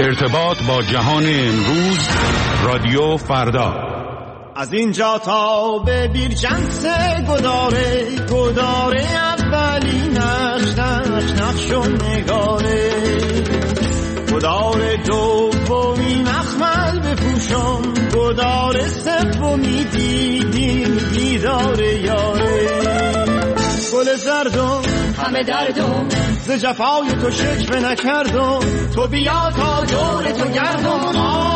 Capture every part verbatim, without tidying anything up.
ارتباط با جهان امروز، رادیو فردا. از اینجا تا به بیرجنس گداره گداره اولی نقش نقش نقش و نگاره، گداره دومی مخمل بپوشم، گداره سومی دیدی دیداره یاره، گل زردم همه دردم ز جفای تو شکوه نکردم، تو بیا تا دور تو گردم.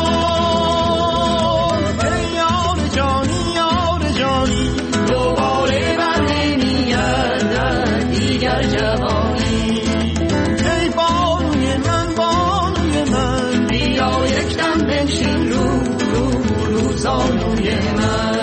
آه یار جانی یار جانی دوباره بر نمیگردد دیگر جوانی، ای بانوی من بانوی من بیا یک دم بنشین رو رو رو زانوی من.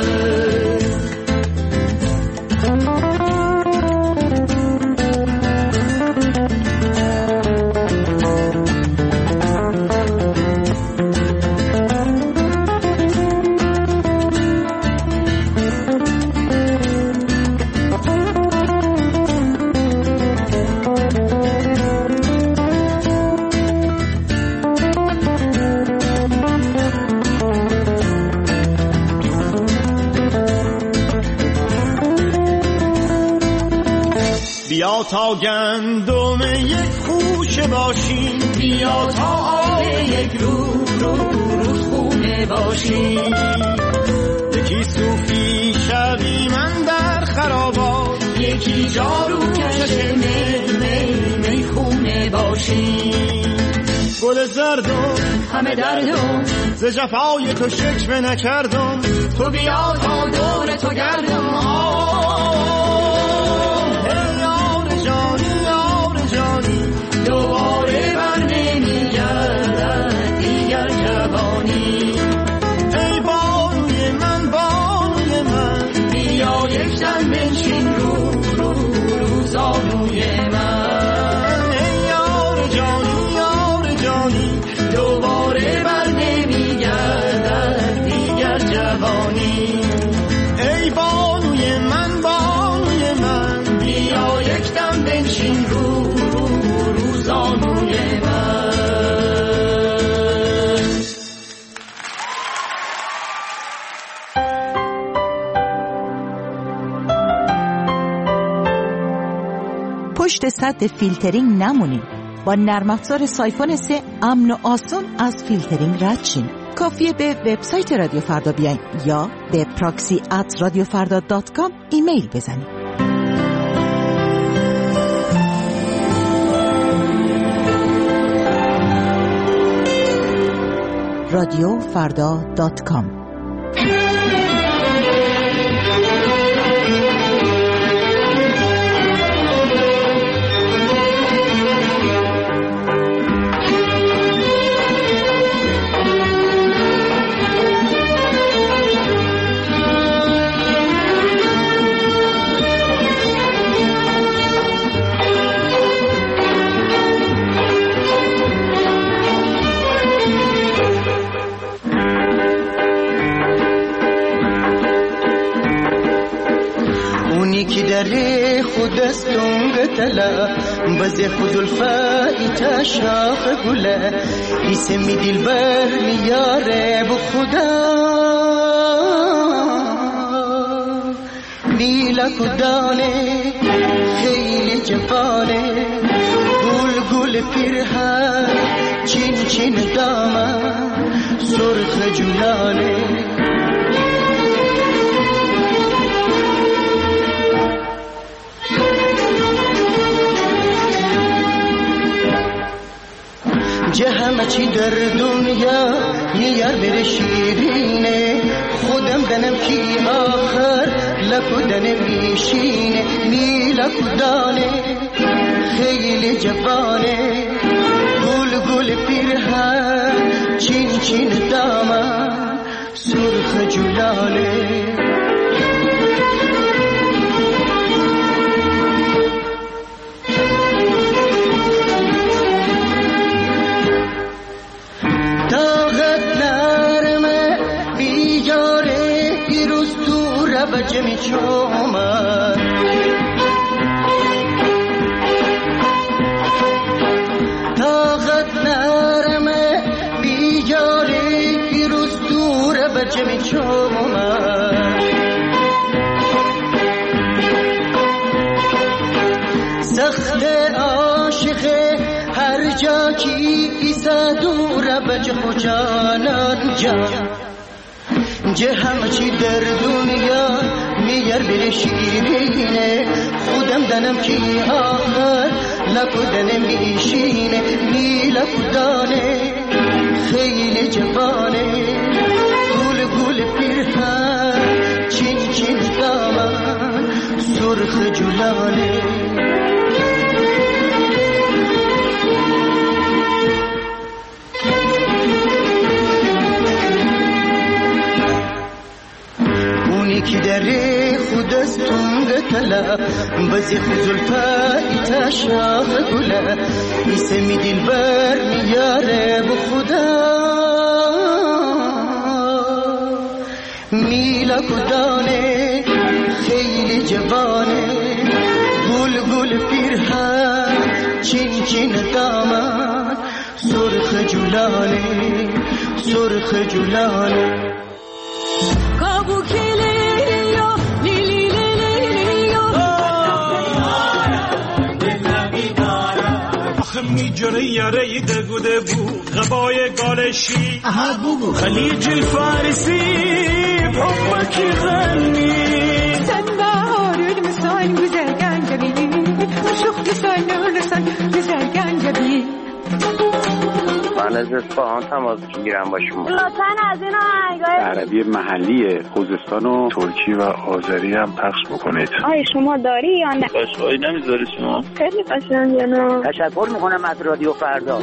بیا تا گندم یک خوشه باشیم، بیا تا آب یک رو رو روز خونه باشیم، یکی صوفی شوی من در خرابات، یکی جارو کش می می می خونه باشیم، گل زردم همه دردم ز جفای تو شکوه نکردم، تو بیا تا دور تو گردم. دوباره بر نمیگردد دیگر جوانی، ای بانوی من بانوی من بیا یک دم بنشین رو رو رو زانوی من، ای یار جانی یار جانی دوباره بر نمیگردد دیگر جوانی، ای بانوی من بانوی من بیا یک دم بنشین رو زانوی من. پشت سد فیلترینگ نمونید. با نرم افزار سایفون سه امن و آسان از فیلترینگ رد شین. کافیه به وبسایت رادیو فردا بیاین یا به پراکسی ات رادیو فردا دات کام ایمیل بزنید. رادیو فردا دات کام. تلا بز خود الفائت شاخ گله اسم دلبر میاره بو خدا نیلا کدانه خیلی جفانه گل گل پیرهن چین چین دامن سرخ جولانه همه چی در دنیا یه یار بره شیرینه خودم دنم کی آخر لکودنه میشینه میلا کدانه خیلی جوانه گل گل پیرهن چین چین دامن سرخ جولانه جمی چومن طاقت نرمه جمی چومن سخت عاشق هر جا کی ایسا دور بچه خوشانان جا جه همه چی در دنیا میار بره شیرینه خودم دنم کی آخر لکدن میشینه می لکدانه خیلی جوانه گل گل پیرهن چین چین دامن سرخ جلانه کی داره خود از تونگ تلا بزی خزلفا ایتا شاخ گلا ایسه می دل بر میاره بخدا میلا کدانه خیلی جوانه گل گل پیرهن چین چین دامن سرخ جلانه سرخ جلانه کابو کلی میجره یاره دگوده بو غبای گالشی خلیج الفارسی بحبکی غنی sen baharül misal güzel gencebi aşık güzel sen güzel gencebi من از اصفهان تماس میگیرم با شما. لطفاً از این آهنگای عربی محلی خوزستان و ترکی و آذری هم پخش بکنید. آی شما داری یا نه؟ قشنگی نمیذاری شما؟ خیلی قشنگه نه. تشکر میکنم از رادیو فردا.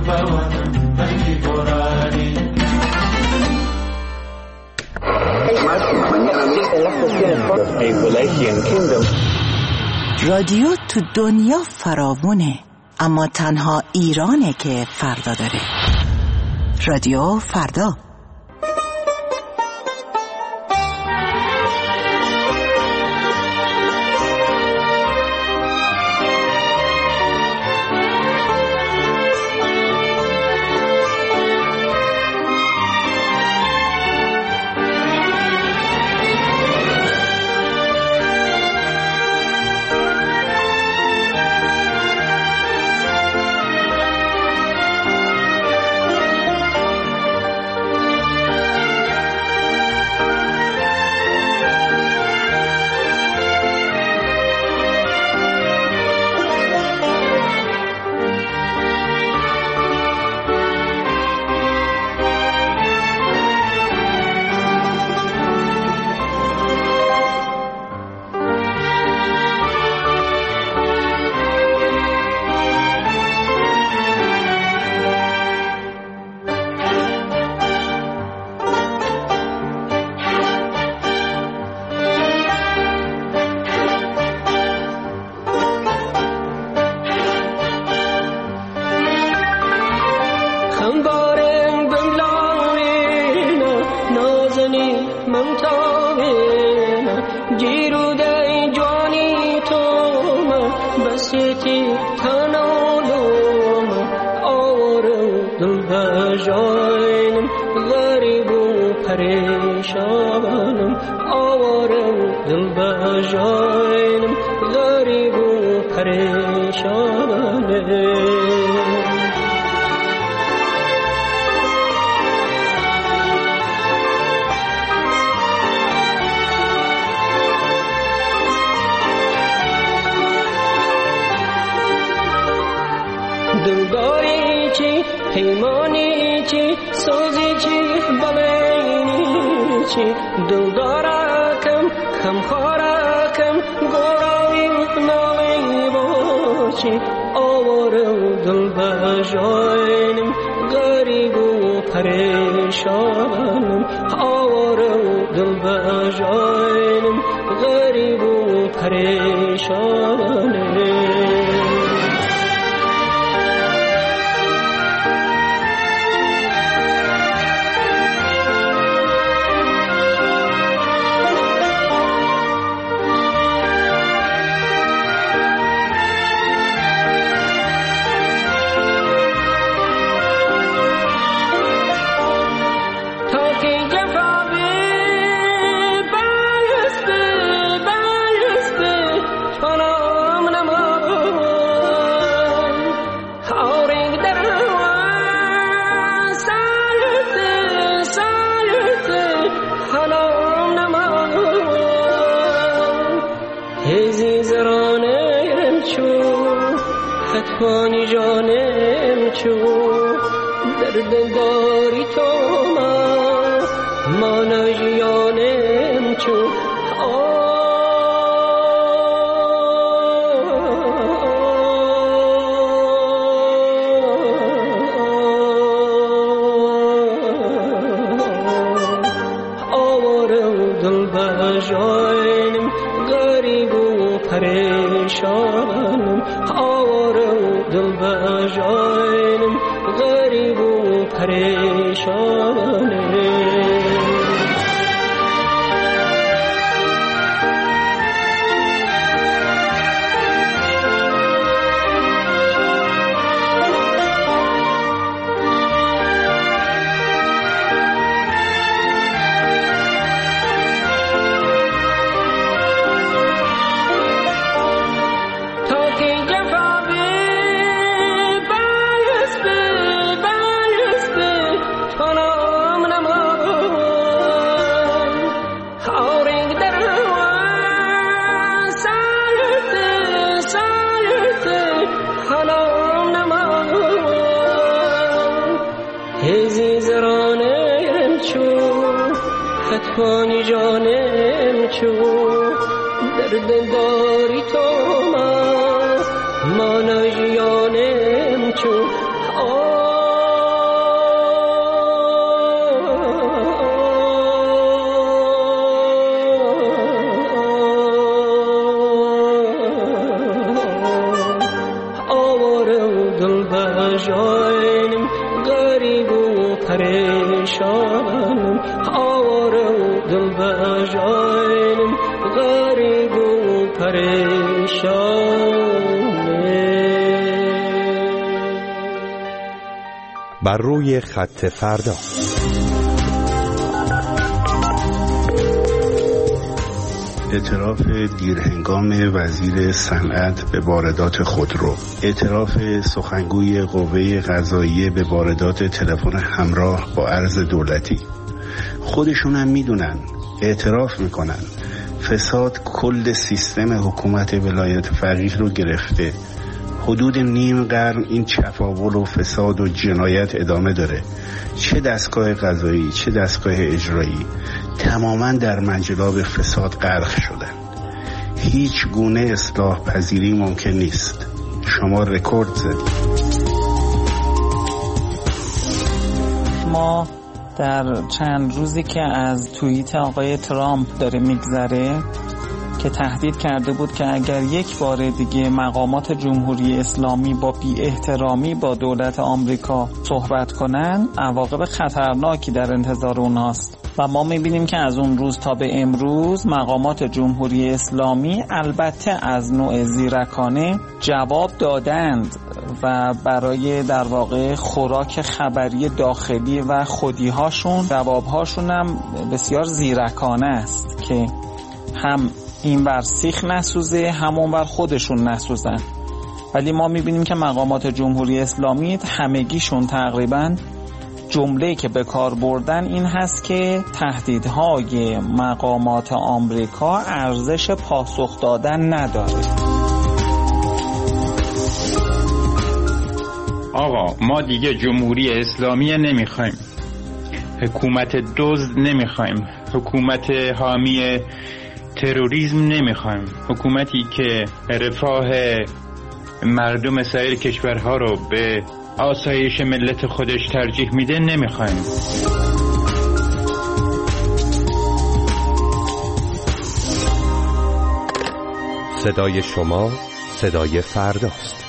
رادیو تو دنیا فراوونه، اما تنها ایرانه که فردا داره. رادیو فردا. دلداری چی پیمانی چی سوزی چی بلینی چی دلدارکم خمخارکم گوراوی ناوی باشی آورم دل بجاینم غریب و پریشانم آورم دل بجاینم غریب و پریشانم حتمانی جانم چو درد داری تو ما مانا جیانم چو آوارم دل بجاینم غریب و پریشانم آوارم دل بجاینم غریب و پریشانم حتمانی جانم چو درد داری تو ما مانا جیانم چو آواره دل بجاینم غریب و پریشانم آواره دل بجاینم غریب و پریشانم. بر روی خط فردا. اعتراف دیرهنگام وزیر صنعت به واردات خودرو، اعتراف سخنگوی قوه قضاییه به واردات تلفن همراه با ارز دولتی. خودشون هم میدونن، اعتراف میکنن فساد کل سیستم حکومت ولایت فقیه رو گرفته. حدود نیم قرن این چپاول و فساد و جنایت ادامه داره. چه دستگاه قضایی چه دستگاه اجرایی تماما در منجلاب فساد غرق شدن. هیچ گونه اصلاح پذیری ممکن نیست. شما رکورد زدید. ما در چند روزی که از توییت آقای ترامپ داره میگذره که تهدید کرده بود که اگر یک بار دیگه مقامات جمهوری اسلامی با بی احترامی با دولت آمریکا صحبت کنن، عواقب خطرناکی در انتظار اونهاست. و ما میبینیم که از اون روز تا به امروز مقامات جمهوری اسلامی البته از نوع زیرکانه جواب دادند و برای در واقع خوراک خبری داخلی و خودیهاشون جوابهاشون هم بسیار زیرکانه است که هم این بر سیخ نسوزه همون بر خودشون نسوزن. ولی ما میبینیم که مقامات جمهوری اسلامی همگیشون تقریباً جمله‌ای که به کار بردن این هست که تهدیدهای مقامات آمریکا ارزش پاسخ دادن نداره. آقا ما دیگه جمهوری اسلامی نمیخوایم، حکومت دزد نمیخوایم، حکومت حامی تروریسم نمیخوایم، حکومتی که رفاه مردم سایر کشورها رو به آسایش ملت خودش ترجیح میده نمیخوایم. صدای شما صدای فرداست.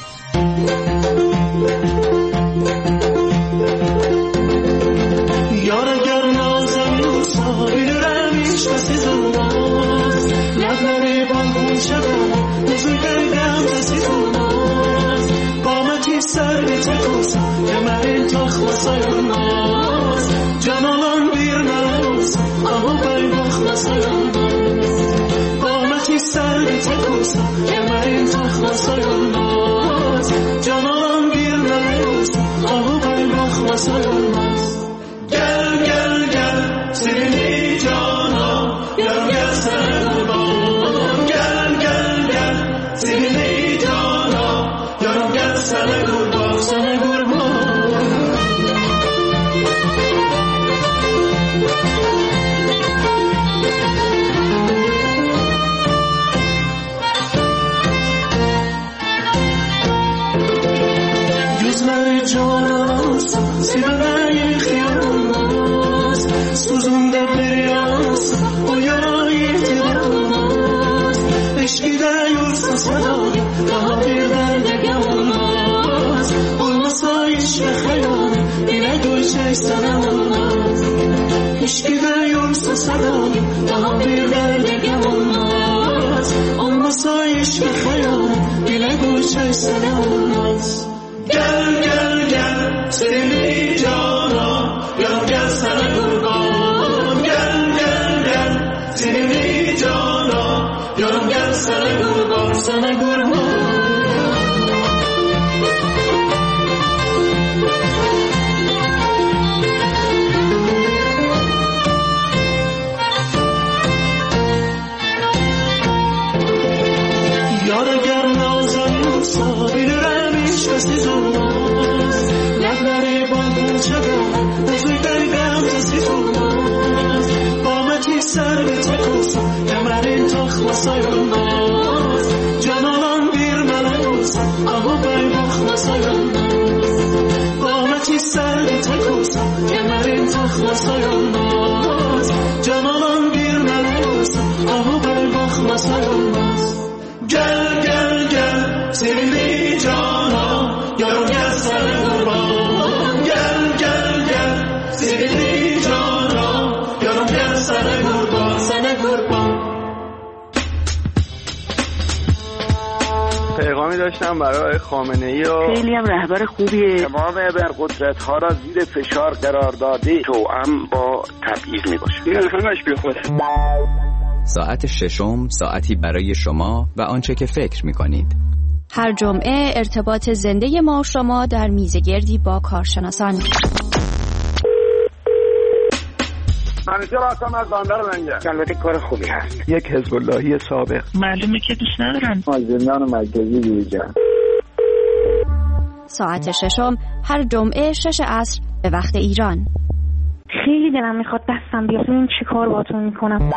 یار اگر نازم سایل رمیش بسی زنباز لبنه بالگون شدم نزوی گرگم بسی زنباز قامتی سر به تکوسم که من تخ بسایم ناز جنالان بیر نروز اما بیبخ بسایم ناز قامتی سر به تکوسم که من تخ بسایم ناز جنالان بیر نروز اما بیبخ بسایم ناز گل گل گل سیرینی جانا گل گل سر قربان گل گل گل سیرینی جانا گل گل سر قربان سر قربان yüzler canlansın sibemeyi kıyamaz suzunda bir yansın o yarayı itiramaz eşkide yursa sadaki daha bir derde gelmez olmasa iş ve hayali yine gülşey sana olmaz eşkide yursa sadaki daha bir derde gelmez olmasa iş ve hayali yine gülşey sana olmaz. Gel gel gel sevgili cana gel gel sana kurban gel gel gel sevgili cana gel gel sana kurban sana kurban yar eğer nazlanırsa bilirim hiç besiz olmaz lafları balgın çakar özü dergam besiz olmaz qameti ser ve tek olsa kemerin takmasa olmaz canalan bir melek olsa ama bakmasa olmaz qameti ser ve tek olsa kemerin takmasa olmaz canalan bir melek olsa ama bakmasa olmaz. Gel gel gel sevgili cana سلامی داشتم برای خامنه‌ای و خیلی هم رهبر خوبیه. تمام ابرقدرت ها را زیر فشار قرار داده توأم با تبعیض میباشه. این همش بی خوده. ساعت ششم ساعتی برای شما و آنچه که فکر میکنید. هر جمعه ارتباط زنده ما و شما در میزگردی با کارشناسان. منیجر هستم از بندر لنگر. البته کار خوبی هست. یک حزب اللهی سابق. معلومه که دوست ندارن. ما زندان مرکزی دیجا. ساعت ششم هر جمعه شش عصر به وقت ایران. خیلی دلم میخواد دستم بیاد ببینم چی کار باهاتون میکنم.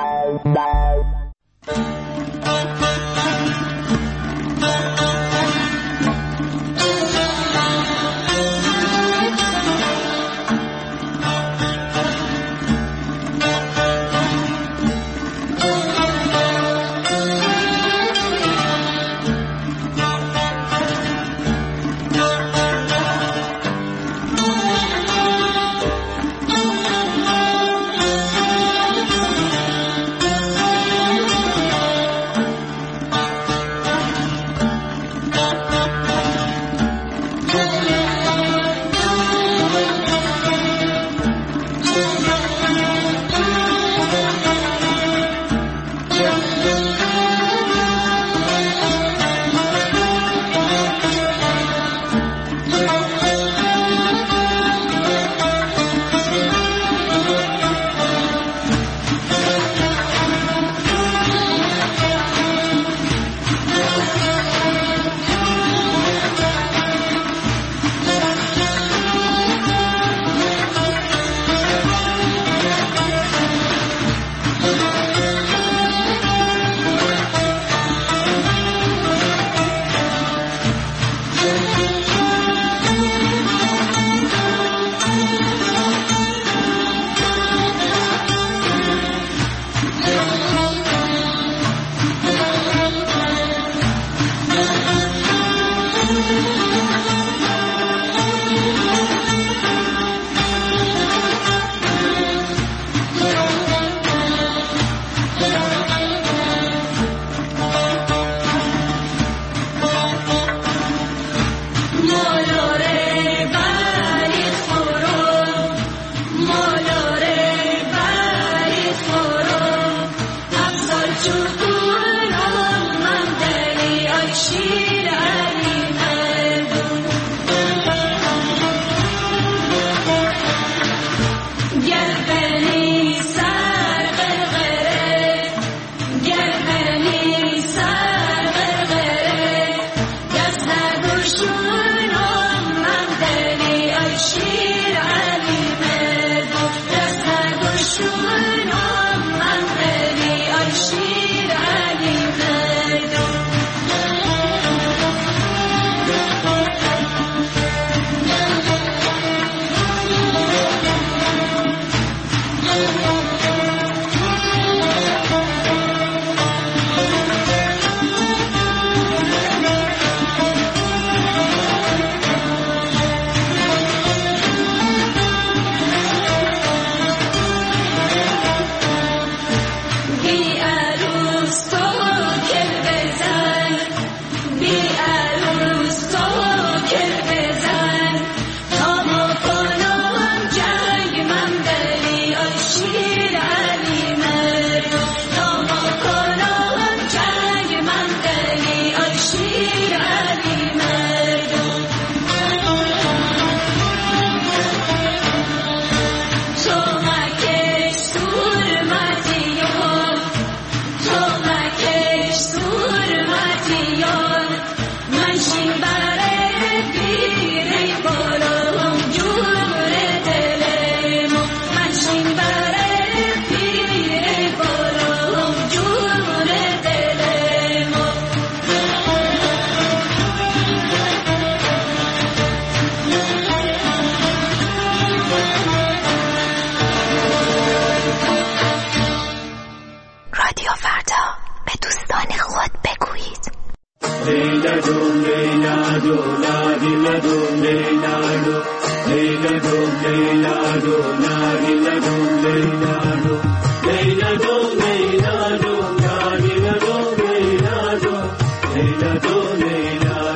Leila,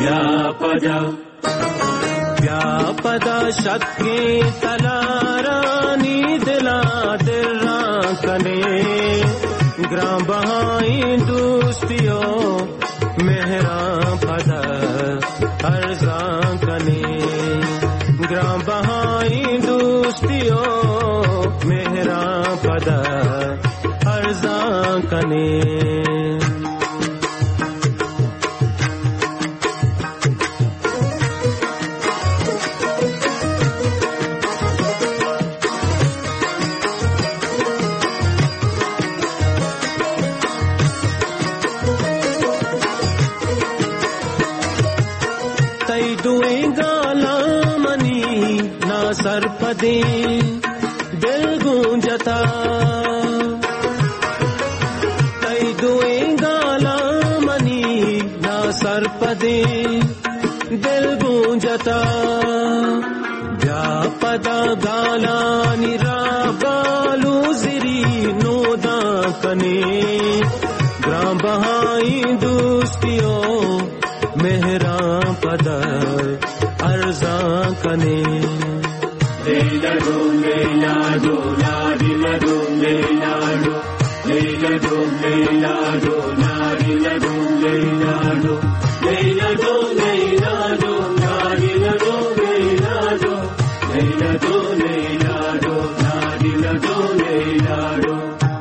व्यापदा व्यापदा शक्ति तलारानी दिला दिला कने ग्राम बहाई दोस्तियों मेहरा पदा अर्जा कने ग्राम बहाई दोस्तियों मेहरा पदा अर्जा कने सरपदे दिल गूंजता तई दुए गाला मनी ना सरपदे दिल गूंजता व्यापदा गाला निराबालू जिरी नोदा कने ग्राम बहाई दोस्तियों मेहरा पदा अर्जा कने Leila do, Leila do, la Leila do, Leila do, Leila do, Leila do, la Leila do, Leila do, Leila do, Leila do, la Leila do, Leila do, Leila do, Leila do, la Leila do, Leila do.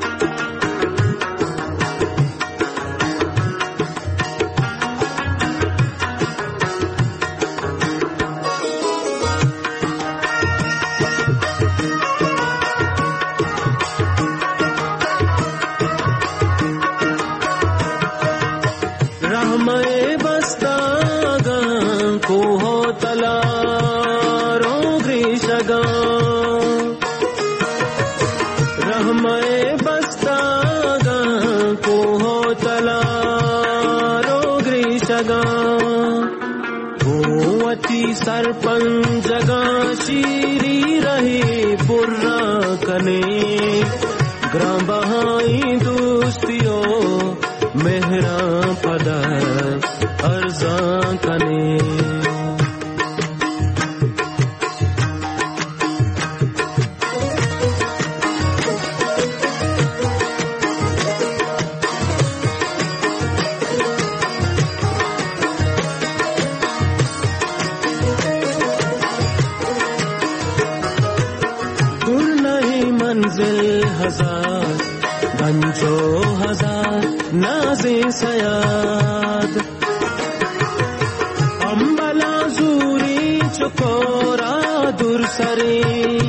Sarpanch जगह शीरी रहे बुर्रा कने ग्राम बहाई दोस्तियों मेहरा पदा अर्जा कने हजार गंजो हजार नाज़े सयाद अम्बला जूरी चकोरा दुरसरे